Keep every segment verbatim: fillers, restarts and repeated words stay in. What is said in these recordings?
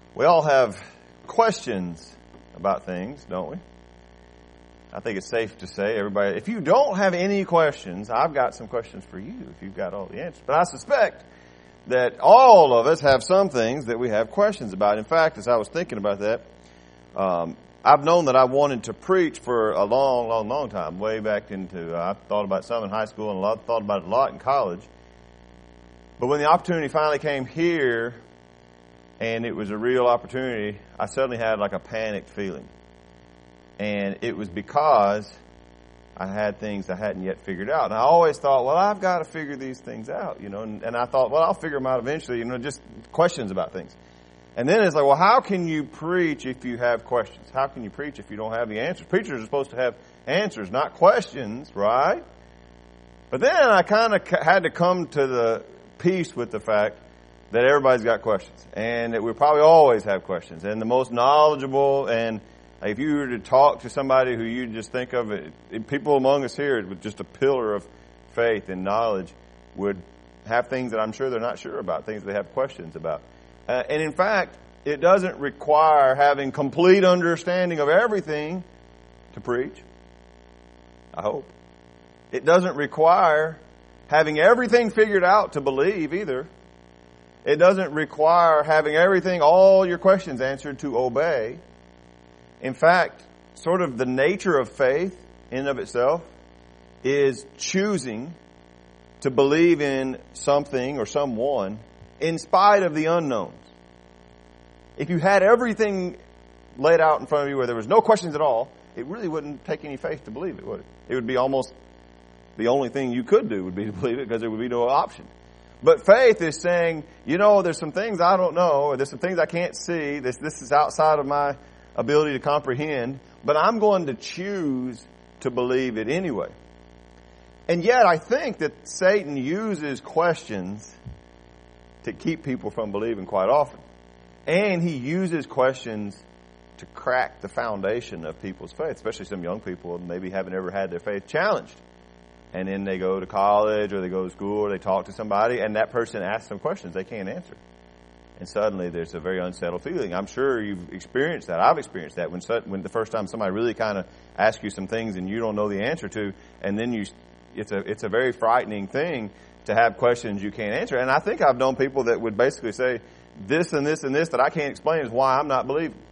We all have questions about things, don't we? I think it's safe to say, everybody, if you don't have any questions, I've got some questions for you if you've got all the answers. But I suspect that all of us have some things that we have questions about. In fact, as I was thinking about that, um, I've known that I wanted to preach for a long, long, long time, way back into, uh, I thought about some in high school and a lot, thought about it a lot in college. But when the opportunity finally came here, and it was a real opportunity, I suddenly had like a panicked feeling. And it was because I had things I hadn't yet figured out. And I always thought, well, I've got to figure these things out, you know. And, and I thought, well, I'll figure them out eventually, you know, just questions about things. And then it's like, well, how can you preach if you have questions? How can you preach if you don't have the answers? Preachers are supposed to have answers, not questions, right? But then I kind of had to come to the peace with the fact that everybody's got questions, and that we probably always have questions. And the most knowledgeable, and if you were to talk to somebody who you just think of, it, people among us here with just a pillar of faith and knowledge would have things that I'm sure they're not sure about, things they have questions about. Uh, and in fact, it doesn't require having complete understanding of everything to preach. I hope. It doesn't require having everything figured out to believe either. It doesn't require having everything, all your questions answered to obey. In fact, sort of the nature of faith in and of itself is choosing to believe in something or someone in spite of the unknowns. If you had everything laid out in front of you where there was no questions at all, it really wouldn't take any faith to believe it, would it? It would be almost the only thing you could do would be to believe it because there would be no option. But faith is saying, you know, there's some things I don't know, or there's some things I can't see. This this is outside of my ability to comprehend, but I'm going to choose to believe it anyway. And yet I think that Satan uses questions to keep people from believing quite often. And he uses questions to crack the foundation of people's faith, especially some young people maybe haven't ever had their faith challenged. And then they go to college or they go to school or they talk to somebody and that person asks them questions they can't answer. And suddenly there's a very unsettled feeling. I'm sure you've experienced that. I've experienced that when when the first time somebody really kind of asks you some things and you don't know the answer to, and then you, it's a it's a very frightening thing to have questions you can't answer. And I think I've known people that would basically say, this and this and this that I can't explain is why I'm not believing.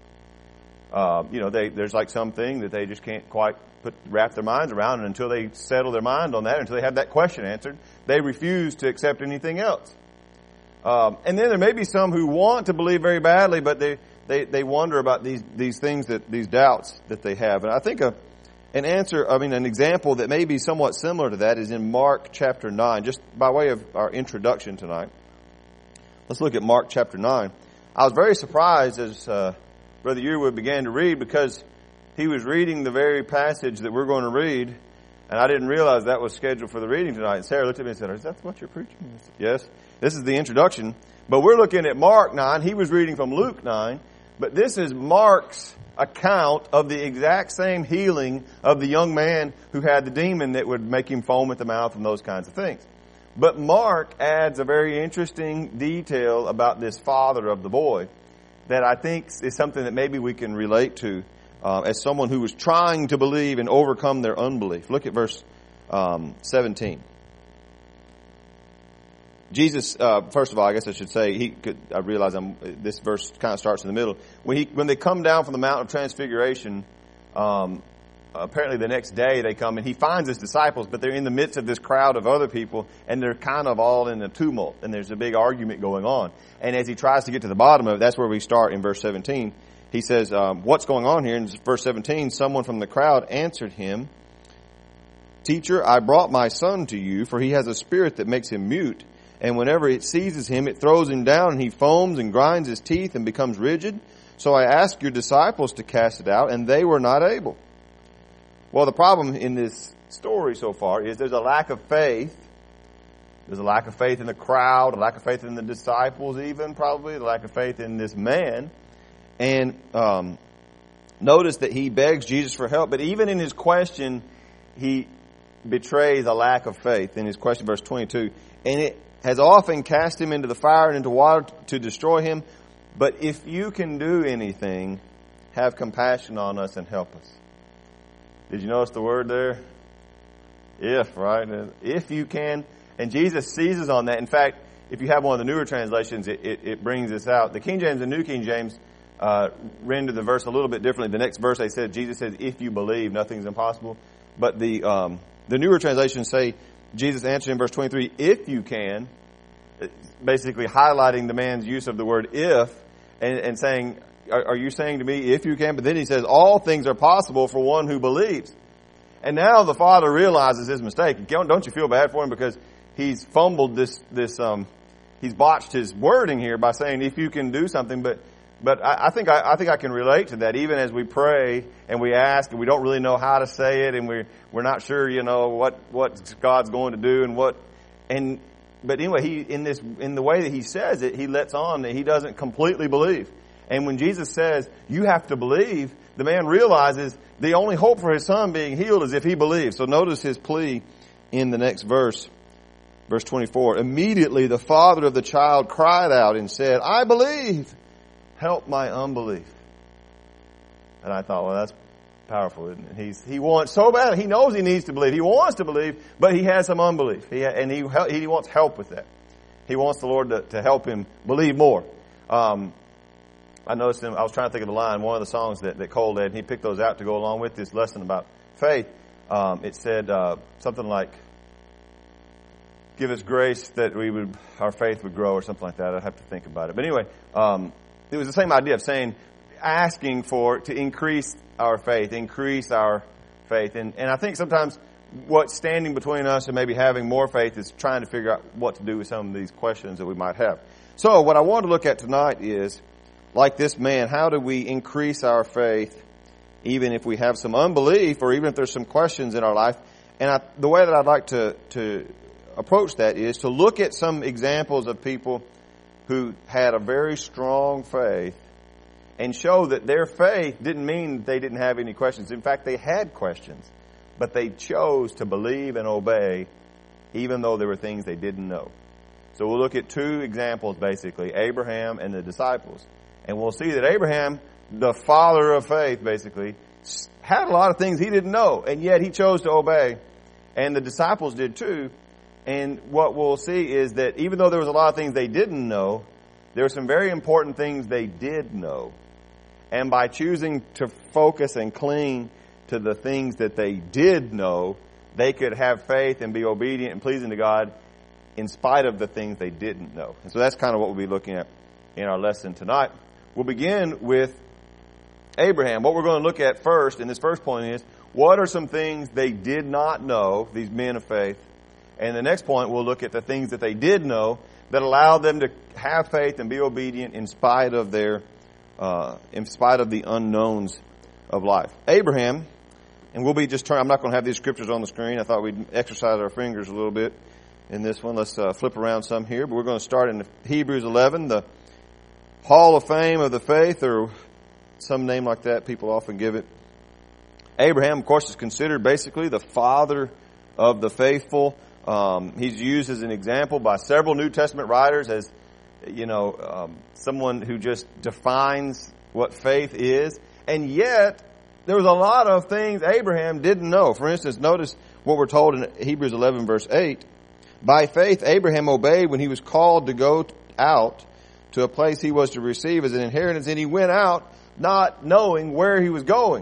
Uh, you know, they, there's like something that they just can't quite put wrap their minds around, and until they settle their mind on that, until they have that question answered, they refuse to accept anything else. Um, and then there may be some who want to believe very badly, but they, they, they wonder about these, these things that, these doubts that they have. And I think a, an answer, I mean, an example that may be somewhat similar to that is in Mark chapter nine, just by way of our introduction tonight. Let's look at Mark chapter nine. I was very surprised as, uh, Brother Yearwood began to read, because he was reading the very passage that we're going to read, and I didn't realize that was scheduled for the reading tonight. And Sarah looked at me and said, is that what you're preaching? I said, yes. This is the introduction. But we're looking at Mark nine. He was reading from Luke nine. But this is Mark's account of the exact same healing of the young man who had the demon that would make him foam at the mouth and those kinds of things. But Mark adds a very interesting detail about this father of the boy that I think is something that maybe we can relate to uh, as someone who was trying to believe and overcome their unbelief. Look at verse um, seventeen. Jesus, uh, first of all, I guess I should say, he could, I realize I'm, this verse kind of starts in the middle. When he, when they come down from the Mount of Transfiguration, um, apparently the next day they come and he finds his disciples, but they're in the midst of this crowd of other people and they're kind of all in a tumult and there's a big argument going on. And as he tries to get to the bottom of it, that's where we start in verse seventeen. He says, um, what's going on here? In verse seventeen, someone from the crowd answered him, Teacher, I brought my son to you, for he has a spirit that makes him mute. And whenever it seizes him, it throws him down, and he foams and grinds his teeth and becomes rigid. So I asked your disciples to cast it out, and they were not able. Well, the problem in this story so far is there's a lack of faith. There's a lack of faith in the crowd, a lack of faith in the disciples even, probably, a lack of faith in this man. And um, notice that he begs Jesus for help, but even in his question, he betrays a lack of faith. In his question, verse twenty-two, and it has often cast him into the fire and into water to destroy him. But if you can do anything, have compassion on us and help us. Did you notice the word there? If, right? If you can. And Jesus seizes on that. In fact, if you have one of the newer translations, it, it, it brings this out. The King James and New King James uh, render the verse a little bit differently. The next verse they said, Jesus says, if you believe, nothing's impossible. But the um, the newer translations say, Jesus answered in verse twenty-three, if you can, basically highlighting the man's use of the word if, and, and saying, are, are you saying to me, if you can? But then he says, all things are possible for one who believes. And now the father realizes his mistake. Don't you feel bad for him because he's fumbled this, this, um, he's botched his wording here by saying, if you can do something, but, but I, I think I, I think I can relate to that. Even as we pray and we ask and we don't really know how to say it and we're, we're not sure, you know, what, what God's going to do and what, and, but anyway, he, in this, in the way that he says it, he lets on that he doesn't completely believe. And when Jesus says, you have to believe, the man realizes the only hope for his son being healed is if he believes. So notice his plea in the next verse, verse twenty-four. Immediately the father of the child cried out and said, I believe, help my unbelief. And I thought, well, that's powerful, isn't it? He's, he wants so bad. He knows he needs to believe. He wants to believe, but he has some unbelief. He, and he, he wants help with that. He wants the Lord to, to help him believe more. Um, I noticed him, I was trying to think of the line, one of the songs that, that Cole led, and he picked those out to go along with this lesson about faith. Um, it said uh, something like, give us grace that we would, our faith would grow or something like that. I'd have to think about it. But anyway, um, it was the same idea of saying, asking for, to increase our faith, increase our faith. And, and I think sometimes what's standing between us and maybe having more faith is trying to figure out what to do with some of these questions that we might have. So what I want to look at tonight is, like this man, how do we increase our faith even if we have some unbelief or even if there's some questions in our life? And I, the way that I'd like to, to approach that is to look at some examples of people who had a very strong faith and show that their faith didn't mean they didn't have any questions. In fact, they had questions, but they chose to believe and obey even though there were things they didn't know. So we'll look at two examples, basically, Abraham and the disciples. And we'll see that Abraham, the father of faith, basically, had a lot of things he didn't know, and yet he chose to obey. And the disciples did too. And what we'll see is that even though there was a lot of things they didn't know, there were some very important things they did know. And by choosing to focus and cling to the things that they did know, they could have faith and be obedient and pleasing to God in spite of the things they didn't know. And so that's kind of what we'll be looking at in our lesson tonight. We'll begin with Abraham. What we're going to look at first in this first point is, what are some things they did not know, these men of faith? And the next point, we'll look at the things that they did know that allowed them to have faith and be obedient in spite of their, uh, in spite of the unknowns of life. Abraham, and we'll be just turning, I'm not going to have these scriptures on the screen. I thought we'd exercise our fingers a little bit in this one. Let's uh, flip around some here. But we're going to start in Hebrews eleven, the Hall of Fame of the Faith, or some name like that people often give it. Abraham, of course, is considered basically the father of the faithful. Um, he's used as an example by several New Testament writers as, you know, um, someone who just defines what faith is. And yet, there was a lot of things Abraham didn't know. For instance, notice what we're told in Hebrews eleven, verse eight. By faith, Abraham obeyed when he was called to go out to a place he was to receive as an inheritance, and he went out not knowing where he was going.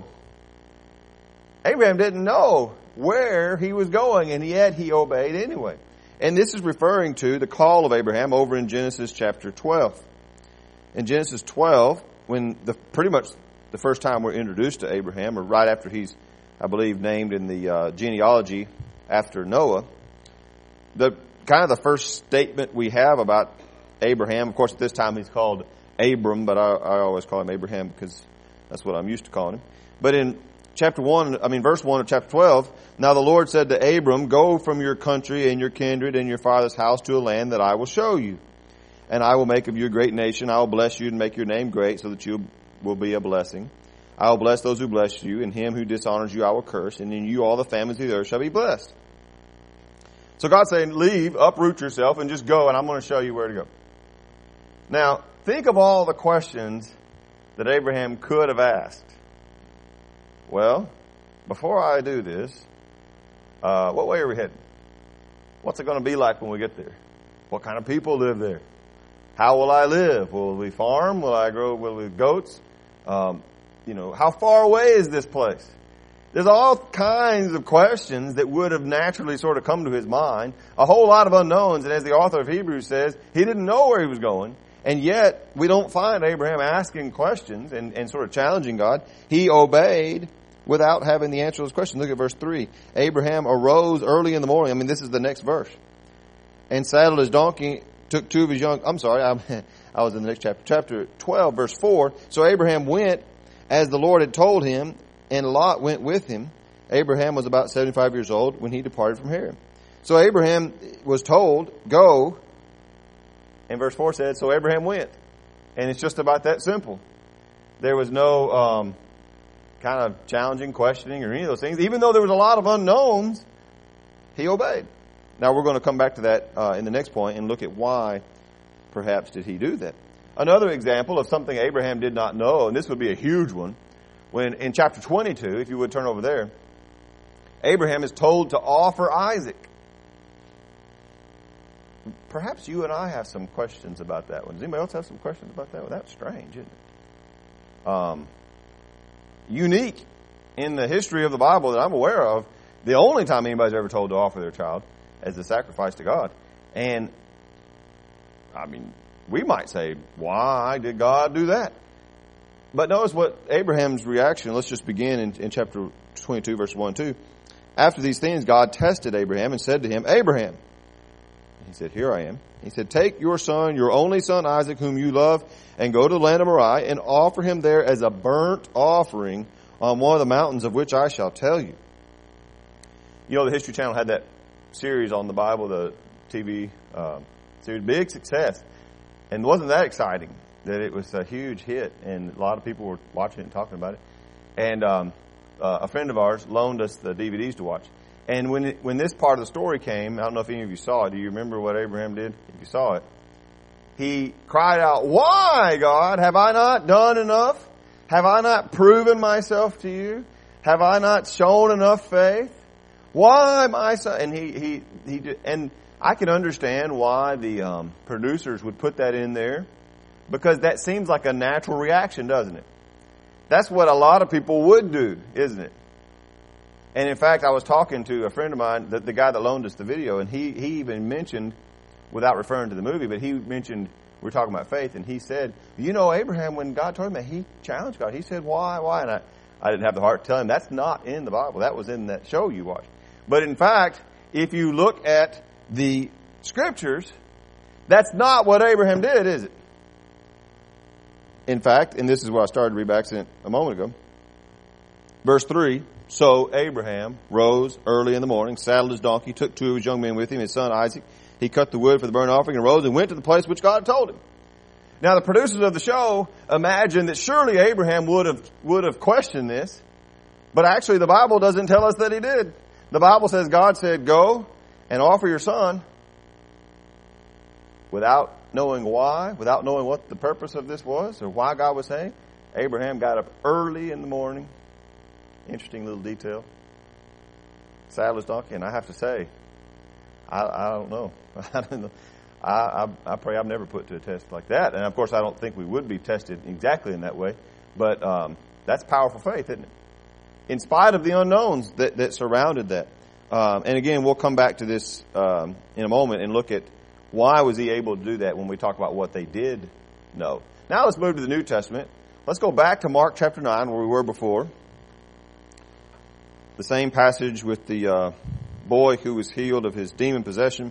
Abraham didn't know where he was going, and yet he obeyed anyway. And this is referring to the call of Abraham over in Genesis chapter twelve. In Genesis twelve, when the pretty much the first time we're introduced to Abraham, or right after he's, I believe, named in the uh, genealogy after Noah, the kind of the first statement we have about Abraham, of course, at this time he's called Abram, but I, I always call him Abraham because that's what I'm used to calling him. But in chapter one, I mean, verse one of chapter twelve, now the Lord said to Abram, go from your country and your kindred and your father's house to a land that I will show you. And I will make of you a great nation. I will bless you and make your name great so that you will be a blessing. I will bless those who bless you, and him who dishonors you I will curse, and in you all the families of the earth shall be blessed. So God's saying, leave, uproot yourself, and just go, and I'm going to show you where to go. Now, think of all the questions that Abraham could have asked. Well, before I do this, uh, what way are we heading? What's it going to be like when we get there? What kind of people live there? How will I live? Will we farm? Will I grow? Will we have goats? Um, you know, how far away is this place? There's all kinds of questions that would have naturally sort of come to his mind. A whole lot of unknowns, and as the author of Hebrews says, he didn't know where he was going. And yet, we don't find Abraham asking questions and, and sort of challenging God. He obeyed without having the answer to those questions. Look at verse three. Abraham arose early in the morning. I mean, this is the next verse. And saddled his donkey, took two of his young... I'm sorry, I, I was in the next chapter. Chapter twelve, verse four. So Abraham went as the Lord had told him, and Lot went with him. Abraham was about seventy-five years old when he departed from Haran. So Abraham was told, go. And verse four said, so Abraham went. And it's just about that simple. There was no um, kind of challenging, questioning, or any of those things. Even though there was a lot of unknowns, he obeyed. Now we're going to come back to that uh, in the next point and look at why perhaps did he do that. Another example of something Abraham did not know, and this would be a huge one, when in chapter twenty-two, if you would turn over there, Abraham is told to offer Isaac. Perhaps you and I have some questions about that one. Does anybody else have some questions about that one? That's strange, isn't it? Um, unique in the history of the Bible that I'm aware of, the only time anybody's ever told to offer their child as a sacrifice to God. And, I mean, we might say, why did God do that? But notice what Abraham's reaction, let's just begin in, in chapter twenty-two, verse one and two. After these things, God tested Abraham and said to him, Abraham. He said, here I am. He said, take your son, your only son Isaac, whom you love, and go to the land of Moriah and offer him there as a burnt offering on one of the mountains of which I shall tell you. You know, the History Channel had that series on the Bible, the T V uh, series, big success. And wasn't that exciting that it was a huge hit, and a lot of people were watching it and talking about it. And um, uh, a friend of ours loaned us the D V Ds to watch. And when it, when this part of the story came, I don't know if any of you saw it. Do you remember what Abraham did? If you saw it, he cried out, why, God? Have I not done enough? Have I not proven myself to you? Have I not shown enough faith? Why, my son? And he, he, he did, and I can understand why the um, producers would put that in there, because that seems like a natural reaction, doesn't it? That's what a lot of people would do, isn't it? And in fact, I was talking to a friend of mine, the, the guy that loaned us the video, and he, he even mentioned, without referring to the movie, but he mentioned, we were talking about faith, and he said, you know, Abraham, when God told him that, he challenged God. He said, why, why? And I, I didn't have the heart to tell him, that's not in the Bible. That was in that show you watched. But in fact, if you look at the scriptures, that's not what Abraham did, is it? In fact, and this is where I started to read by accident a moment ago, verse three, so Abraham rose early in the morning, saddled his donkey, took two of his young men with him, his son Isaac. He cut the wood for the burnt offering and rose and went to the place which God had told him. Now the producers of the show imagined that surely Abraham would have, would have questioned this, but actually the Bible doesn't tell us that he did. The Bible says God said, go and offer your son, without knowing why, without knowing what the purpose of this was or why God was saying. Abraham got up early in the morning. Interesting little detail. Saddled his donkey, and I have to say, I, I don't know. I don't know. I, I, I pray I'm never put to a test like that. And of course, I don't think we would be tested exactly in that way. But um, that's powerful faith, isn't it? In spite of the unknowns that, that surrounded that. Um, and again, we'll come back to this um, in a moment and look at why was he able to do that when we talk about what they did know. Now let's move to the New Testament. Let's go back to Mark chapter nine where we were before. The same passage with the uh, boy who was healed of his demon possession.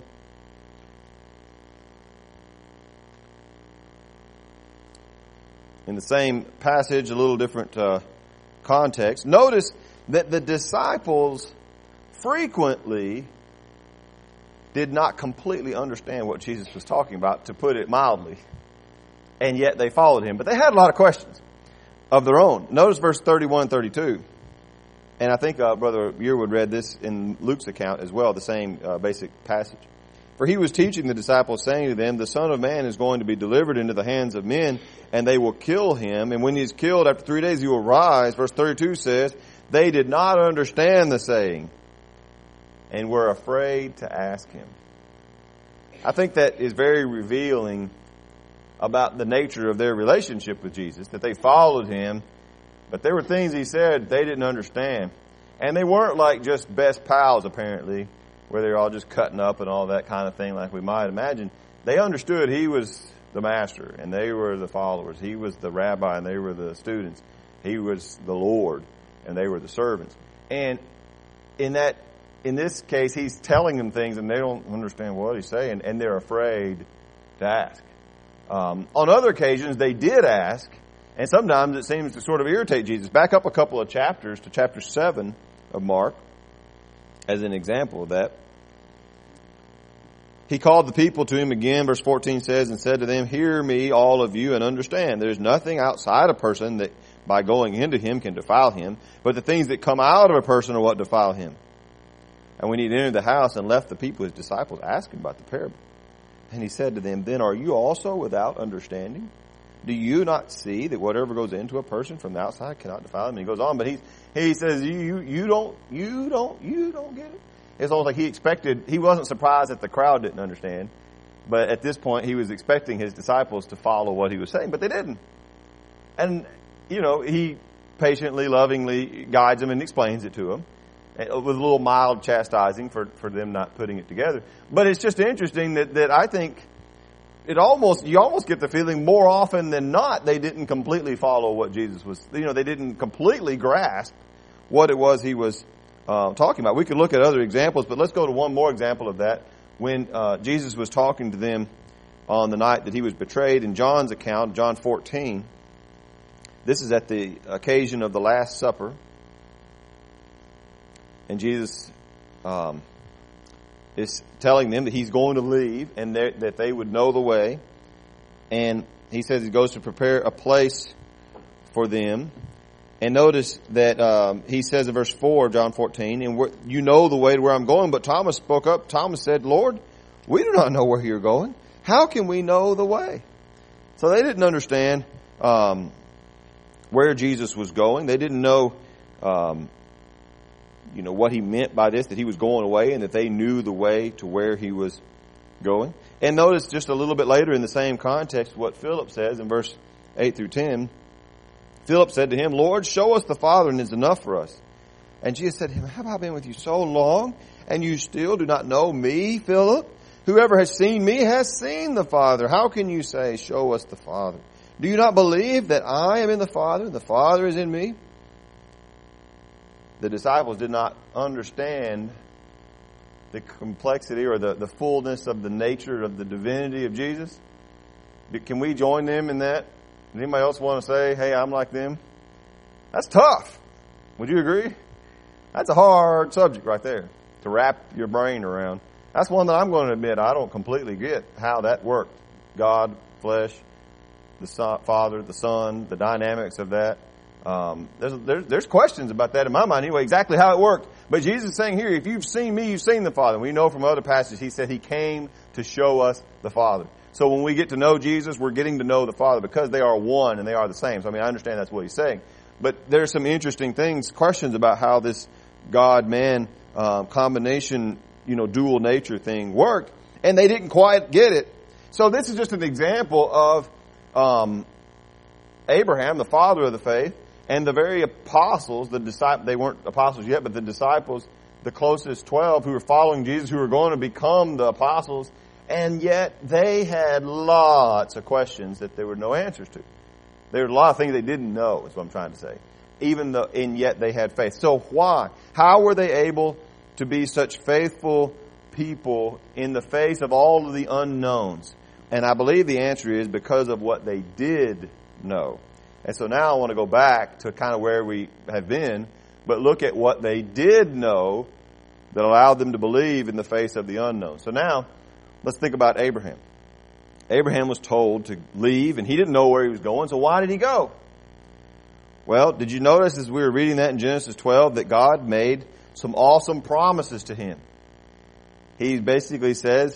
In the same passage, a little different uh, context. Notice that the disciples frequently did not completely understand what Jesus was talking about, to put it mildly. And yet they followed him. But they had a lot of questions of their own. Notice verse thirty-one and thirty-two. And I think uh, Brother Yearwood read this in Luke's account as well, the same uh, basic passage. For he was teaching the disciples, saying to them, the Son of Man is going to be delivered into the hands of men, and they will kill him. And when he is killed, after three days he will rise. Verse thirty-two says, they did not understand the saying, and were afraid to ask him. I think that is very revealing about the nature of their relationship with Jesus, that they followed him, but there were things he said they didn't understand. And they weren't like just best pals, apparently, where they were all just cutting up and all that kind of thing like we might imagine. They understood he was the master, and they were the followers. He was the rabbi, and they were the students. He was the Lord, and they were the servants. And in that, in this case, he's telling them things, and they don't understand what he's saying, and they're afraid to ask. Um, on other occasions, they did ask, and sometimes it seems to sort of irritate Jesus. Back up a couple of chapters to chapter seven of Mark, as an example of that. He called the people to him again, verse fourteen says, and said to them, hear me, all of you, and understand. There's nothing outside a person that by going into him can defile him, but the things that come out of a person are what defile him. And when he entered the house and left the people, his disciples asked him about the parable. And he said to them, then are you also without understanding? Do you not see that whatever goes into a person from the outside cannot defile him? And he goes on, but he he says, you, you you don't you don't you don't get it. It's almost like he expected. He wasn't surprised that the crowd didn't understand, but at this point he was expecting his disciples to follow what he was saying, but they didn't. And you know, he patiently, lovingly guides them and explains it to them with a little mild chastising for for them not putting it together. But it's just interesting that that I think. It almost, you almost get the feeling more often than not, they didn't completely follow what Jesus was, you know, they didn't completely grasp what it was he was uh, talking about. We could look at other examples, but let's go to one more example of that. When uh, Jesus was talking to them on the night that he was betrayed, in John's account, John fourteen, this is at the occasion of the Last Supper. And Jesus um is telling them that he's going to leave and that they would know the way. And he says he goes to prepare a place for them. And notice that um, he says in verse four of John fourteen, and you know the way to where I'm going. But Thomas spoke up. Thomas said, Lord, we do not know where you're going. How can we know the way? So they didn't understand um, where Jesus was going. They didn't know um you know, what he meant by this, that he was going away and that they knew the way to where he was going. And notice just a little bit later in the same context what Philip says in verse eight through ten. Philip said to him, Lord, show us the Father and it's enough for us. And Jesus said to him, have I been with you so long and you still do not know me, Philip? Whoever has seen me has seen the Father. How can you say, show us the Father? Do you not believe that I am in the Father and the Father is in me? The disciples did not understand the complexity or the, the fullness of the nature of the divinity of Jesus. Can we join them in that? Does anybody else want to say, hey, I'm like them? That's tough. Would you agree? That's a hard subject right there to wrap your brain around. That's one that I'm going to admit I don't completely get how that worked. God, flesh, the son, Father, the Son, the dynamics of that. Um, there's, there's, there's questions about that in my mind anyway, exactly how it worked. But Jesus is saying here, if you've seen me, you've seen the Father. We know from other passages, he said he came to show us the Father. So when we get to know Jesus, we're getting to know the Father because they are one and they are the same. So I mean, I understand that's what he's saying. But there's some interesting things, questions about how this God-man uh, combination, you know, dual nature thing worked. And they didn't quite get it. So this is just an example of um, Abraham, the father of the faith, and the very apostles, the disciples, they weren't apostles yet, but the disciples, the closest twelve who were following Jesus, who were going to become the apostles, and yet they had lots of questions that there were no answers to. There were a lot of things they didn't know, is what I'm trying to say. Even though, and yet they had faith. So why? How were they able to be such faithful people in the face of all of the unknowns? And I believe the answer is because of what they did know. And so now I want to go back to kind of where we have been, but look at what they did know that allowed them to believe in the face of the unknown. So now, let's think about Abraham. Abraham was told to leave, and he didn't know where he was going, so why did he go? Well, did you notice as we were reading that in Genesis twelve that God made some awesome promises to him? He basically says,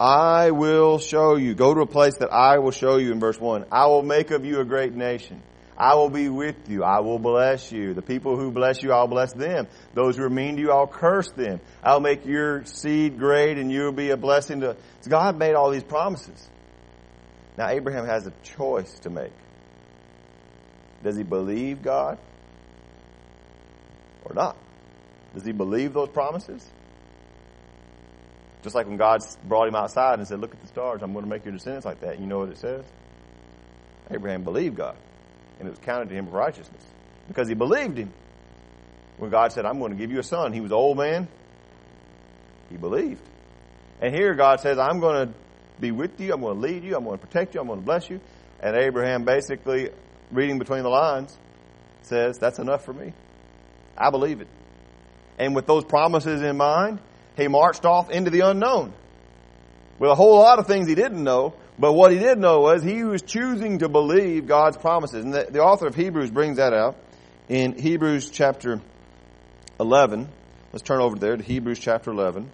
I will show you. Go to a place that I will show you in verse one. I will make of you a great nation. I will be with you. I will bless you. The people who bless you, I'll bless them. Those who are mean to you, I'll curse them. I'll make your seed great and you'll be a blessing to... So God made all these promises. Now Abraham has a choice to make. Does he believe God or not? Does he believe those promises? Just like when God brought him outside and said, look at the stars, I'm going to make your descendants like that. You know what it says? Abraham believed God, and it was counted to him for righteousness because he believed him. When God said, I'm going to give you a son, he was an old man. He believed. And here God says, I'm going to be with you, I'm going to lead you, I'm going to protect you, I'm going to bless you. And Abraham basically, reading between the lines, says, that's enough for me. I believe it. And with those promises in mind, he marched off into the unknown with a whole lot of things he didn't know. But what he did know was he was choosing to believe God's promises. And the, the author of Hebrews brings that out in Hebrews chapter eleven. Let's turn over there to Hebrews chapter eleven.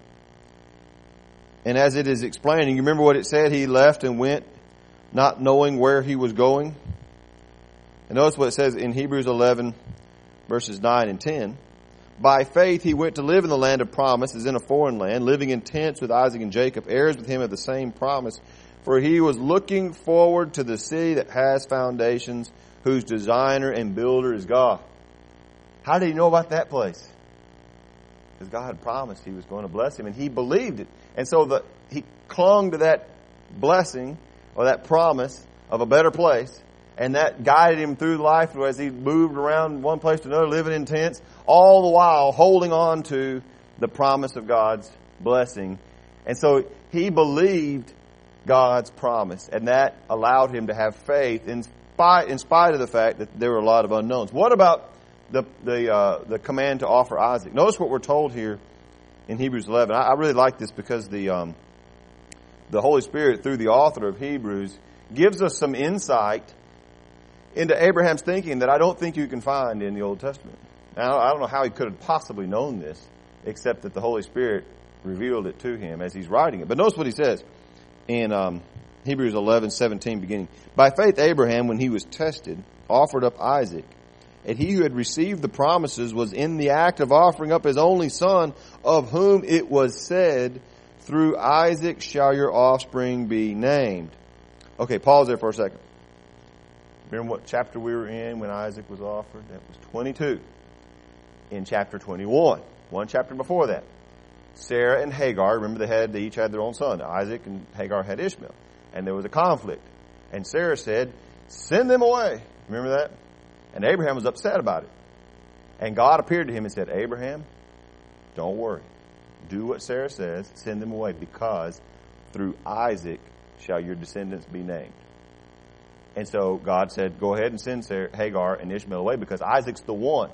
And as it is explaining, you remember what it said? He left and went not knowing where he was going. And notice what it says in Hebrews eleven verses nine and ten. By faith he went to live in the land of promise as in a foreign land, living in tents with Isaac and Jacob, heirs with him of the same promise. For he was looking forward to the city that has foundations, whose designer and builder is God. How did he know about that place? Because God had promised he was going to bless him, and he believed it. And so the, he clung to that blessing or that promise of a better place. And that guided him through life as he moved around one place to another, living in tents, all the while holding on to the promise of God's blessing. And so he believed God's promise, and that allowed him to have faith in spite, in spite of the fact that there were a lot of unknowns. What about the the uh, the command to offer Isaac? Notice what we're told here in Hebrews eleven. I, I really like this because the um, the Holy Spirit, through the author of Hebrews, gives us some insight into Abraham's thinking that I don't think you can find in the Old Testament. Now, I don't know how he could have possibly known this, except that the Holy Spirit revealed it to him as he's writing it. But notice what he says in um, Hebrews eleven seventeen beginning. By faith Abraham, when he was tested, offered up Isaac. And he who had received the promises was in the act of offering up his only son, of whom it was said, through Isaac shall your offspring be named. Okay, pause there for a second. Remember what chapter we were in when Isaac was offered? That was twenty-two. In chapter twenty-one, one chapter before that, Sarah and Hagar, remember they had they each had their own son. Isaac and Hagar had Ishmael. And there was a conflict. And Sarah said, send them away. Remember that? And Abraham was upset about it. And God appeared to him and said, Abraham, don't worry. Do what Sarah says. Send them away, because through Isaac shall your descendants be named. And so God said, go ahead and send Sarah, Hagar and Ishmael away, because Isaac's the one.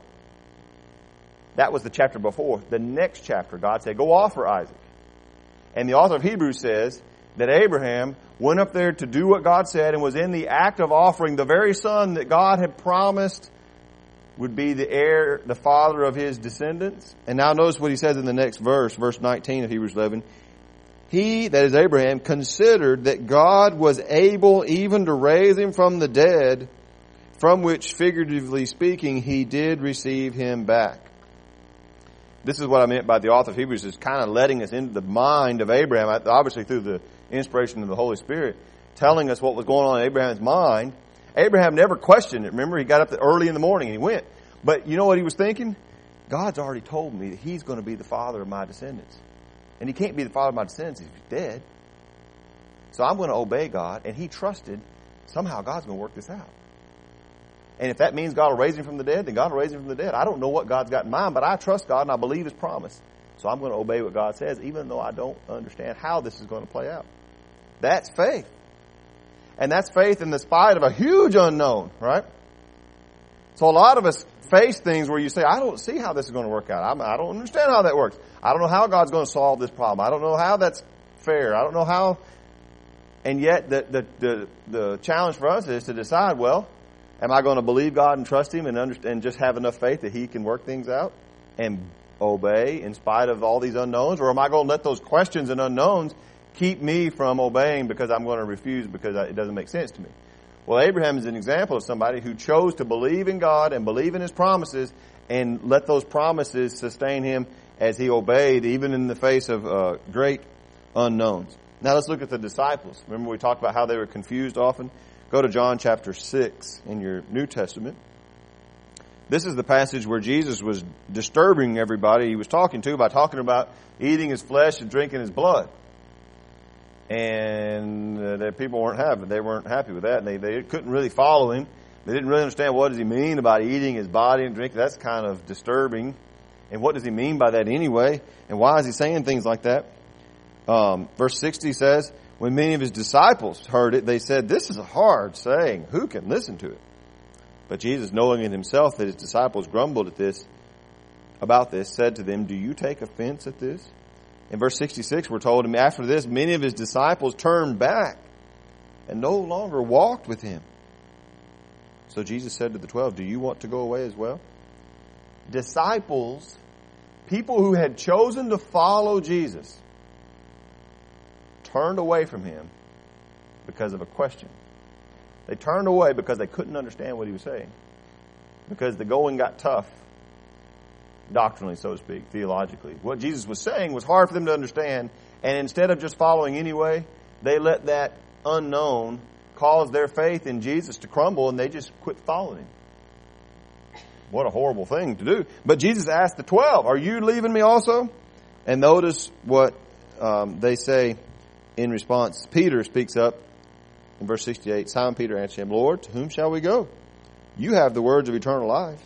That was the chapter before. The next chapter, God said, go offer Isaac. And the author of Hebrews says that Abraham went up there to do what God said and was in the act of offering the very son that God had promised would be the heir, the father of his descendants. And now notice what he says in the next verse, verse nineteen of Hebrews eleven. He, that is Abraham, considered that God was able even to raise him from the dead, from which, figuratively speaking, he did receive him back. This is what I meant by the author of Hebrews, is kind of letting us into the mind of Abraham, obviously through the inspiration of the Holy Spirit, telling us what was going on in Abraham's mind. Abraham never questioned it. Remember, he got up early in the morning and he went. But you know what he was thinking? God's already told me that he's going to be the father of my descendants. And he can't be the father of my descendants if he's dead. So I'm going to obey God. And he trusted somehow God's going to work this out. And if that means God will raise him from the dead, then God will raise him from the dead. I don't know what God's got in mind, but I trust God and I believe his promise. So I'm going to obey what God says, even though I don't understand how this is going to play out. That's faith. And that's faith in the spite of a huge unknown, right? So a lot of us face things where you say, I don't see how this is going to work out. I'm, I don't understand how that works. I don't know how God's going to solve this problem. I don't know how that's fair. I don't know how. And yet the, the, the, the challenge for us is to decide, well, am I going to believe God and trust him and understand, and just have enough faith that he can work things out and obey in spite of all these unknowns? Or am I going to let those questions and unknowns keep me from obeying because I'm going to refuse because it doesn't make sense to me. Well, Abraham is an example of somebody who chose to believe in God and believe in His promises and let those promises sustain him as he obeyed, even in the face of uh, great unknowns. Now let's look at the disciples. Remember we talked about how they were confused often? Go to John chapter six in your New Testament. This is the passage where Jesus was disturbing everybody he was talking to by talking about eating His flesh and drinking His blood. And uh, the people weren't happy. They weren't happy with that. And they, they couldn't really follow Him. They didn't really understand what does He mean about eating His body and drinking. That's kind of disturbing. And what does He mean by that anyway? And why is He saying things like that? Um, verse sixty says, when many of His disciples heard it, they said, this is a hard saying. Who can listen to it? But Jesus, knowing in Himself that His disciples grumbled at this, about this, said to them, do you take offense at this? In verse sixty-six, we're told, him after this, many of His disciples turned back and no longer walked with Him. So Jesus said to the twelve, do you want to go away as well? Disciples, people who had chosen to follow Jesus, turned away from Him because of a question. They turned away because they couldn't understand what He was saying. Because the going got tough, doctrinally, so to speak, theologically. What Jesus was saying was hard for them to understand, and instead of just following anyway, they let that unknown cause their faith in Jesus to crumble, and they just quit following Him. What a horrible thing to do. But Jesus asked the twelve, are you leaving me also? And notice what um, they say in response. Peter speaks up in verse sixty-eight. Simon Peter answered Him, Lord, to whom shall we go? You have the words of eternal life.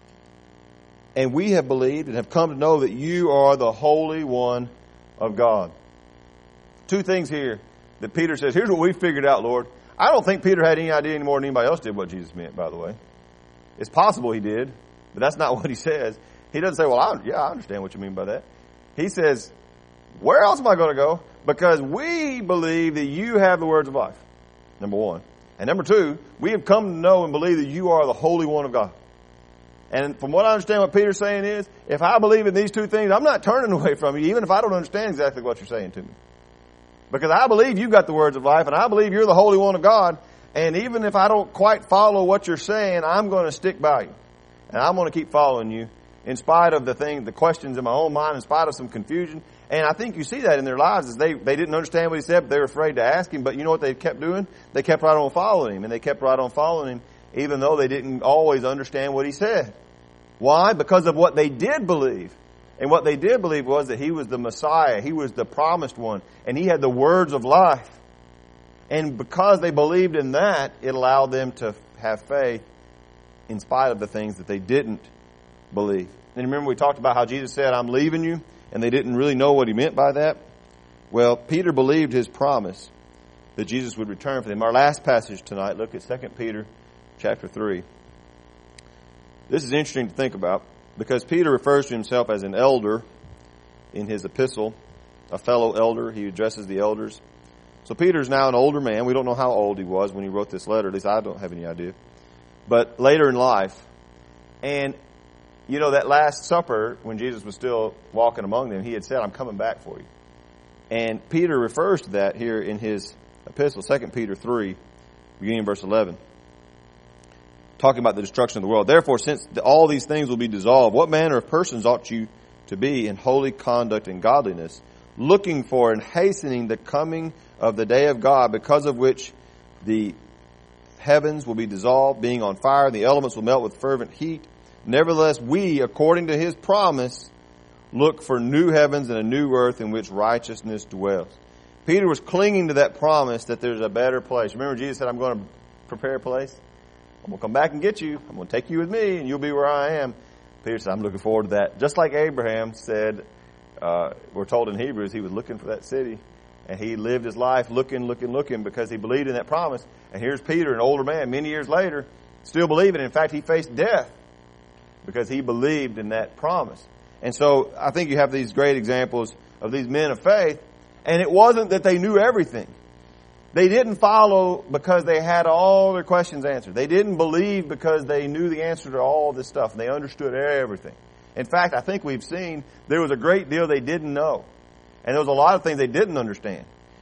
And we have believed and have come to know that you are the Holy One of God. Two things here that Peter says, here's what we figured out, Lord. I don't think Peter had any idea any more than anybody else did what Jesus meant, by the way. It's possible he did, but that's not what he says. He doesn't say, well, I, yeah, I understand what you mean by that. He says, where else am I going to go? Because we believe that you have the words of life, number one. And number two, we have come to know and believe that you are the Holy One of God. And from what I understand, what Peter's saying is, if I believe in these two things, I'm not turning away from you, even if I don't understand exactly what you're saying to me. Because I believe you've got the words of life, and I believe you're the Holy One of God. And even if I don't quite follow what you're saying, I'm going to stick by you. And I'm going to keep following you in spite of the things, the questions in my own mind, in spite of some confusion. And I think you see that in their lives is they, they didn't understand what He said, but they were afraid to ask Him. But you know what they kept doing? They kept right on following Him, and they kept right on following Him, even though they didn't always understand what He said. Why? Because of what they did believe. And what they did believe was that He was the Messiah. He was the promised one. And He had the words of life. And because they believed in that, it allowed them to have faith in spite of the things that they didn't believe. And remember we talked about how Jesus said, I'm leaving you. And they didn't really know what He meant by that. Well, Peter believed His promise that Jesus would return for them. Our last passage tonight, look at Second Peter chapter three. This is interesting to think about because Peter refers to himself as an elder in his epistle, a fellow elder. He addresses the elders. So Peter's now an older man. We don't know how old he was when he wrote this letter. At least I don't have any idea. But later in life. And, you know, that Last Supper, when Jesus was still walking among them, He had said, I'm coming back for you. And Peter refers to that here in his epistle, Second Peter three, beginning in verse eleven. Talking about the destruction of the world. Therefore, since all these things will be dissolved, what manner of persons ought you to be in holy conduct and godliness, looking for and hastening the coming of the day of God, because of which the heavens will be dissolved, being on fire, and the elements will melt with fervent heat. Nevertheless, we, according to His promise, look for new heavens and a new earth in which righteousness dwells. Peter was clinging to that promise that there's a better place. Remember Jesus said, I'm going to prepare a place? I'm going to come back and get you. I'm going to take you with me, and you'll be where I am. Peter said, I'm looking forward to that. Just like Abraham said, uh, we're told in Hebrews, he was looking for that city. And he lived his life looking, looking, looking because he believed in that promise. And here's Peter, an older man, many years later, still believing. In fact, he faced death because he believed in that promise. And so I think you have these great examples of these men of faith. And it wasn't that they knew everything. They didn't follow because they had all their questions answered. They didn't believe because they knew the answer to all this stuff. And they understood everything. In fact, I think we've seen there was a great deal they didn't know. And there was a lot of things they didn't understand.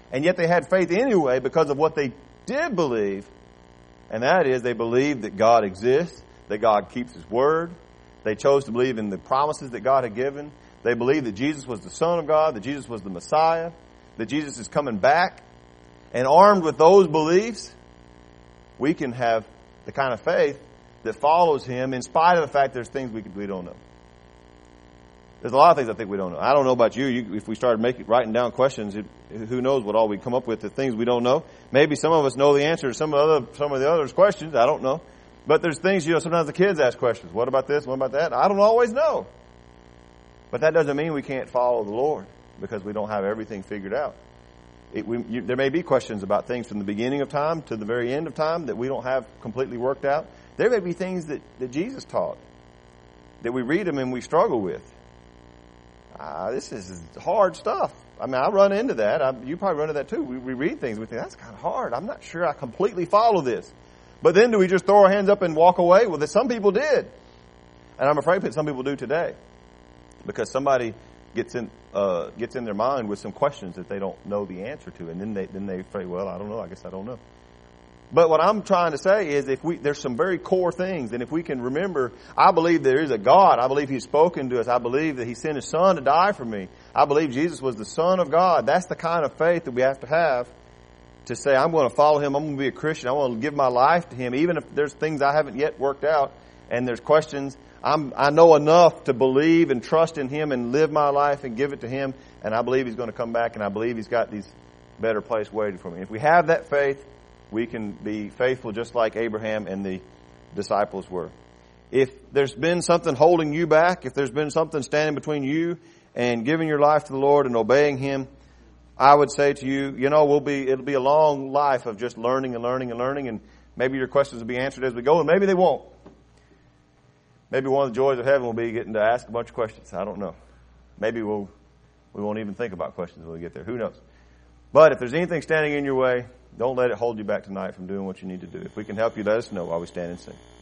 And yet they had faith anyway because of what they did believe. And that is, they believed that God exists, that God keeps His word. They chose to believe in the promises that God had given. They believed that Jesus was the Son of God, that Jesus was the Messiah, that Jesus is coming back. And armed with those beliefs, we can have the kind of faith that follows Him in spite of the fact there's things we, we don't know. There's a lot of things I think we don't know. I don't know about you. you if we started making writing down questions, it, who knows what all we come up with, the things we don't know. Maybe some of us know the answer to some of, other, some of the others' questions. I don't know. But there's things, you know, sometimes the kids ask questions. What about this? What about that? I don't always know. But that doesn't mean we can't follow the Lord because we don't have everything figured out. It, we, you, there may be questions about things from the beginning of time to the very end of time that we don't have completely worked out. There may be things that, that Jesus taught that we read them and we struggle with. Uh, this is hard stuff. I mean, I run into that. I, you probably run into that too. We, we read things. We think, that's kind of hard. I'm not sure I completely follow this. But then do we just throw our hands up and walk away? Well, some people did. And I'm afraid that some people do today. Because somebody gets in uh, gets in their mind with some questions that they don't know the answer to. And then they then they say, well, I don't know. I guess I don't know. But what I'm trying to say is if we, there's some very core things, and if we can remember, I believe there is a God. I believe He's spoken to us. I believe that He sent His Son to die for me. I believe Jesus was the Son of God. That's the kind of faith that we have to have to say, I'm going to follow Him. I'm going to be a Christian. I want to give my life to Him. Even if there's things I haven't yet worked out and there's questions, I'm, I know enough to believe and trust in Him and live my life and give it to Him. And I believe He's going to come back, and I believe He's got these better place waiting for me. If we have that faith, we can be faithful just like Abraham and the disciples were. If there's been something holding you back, if there's been something standing between you and giving your life to the Lord and obeying Him, I would say to you, you know, we'll be, it'll be a long life of just learning and learning and learning, and maybe your questions will be answered as we go, and maybe they won't. Maybe one of the joys of heaven will be getting to ask a bunch of questions. I don't know. Maybe we'll, we won't even think about questions when we get there. Who knows? But if there's anything standing in your way, don't let it hold you back tonight from doing what you need to do. If we can help you, let us know while we stand and sing.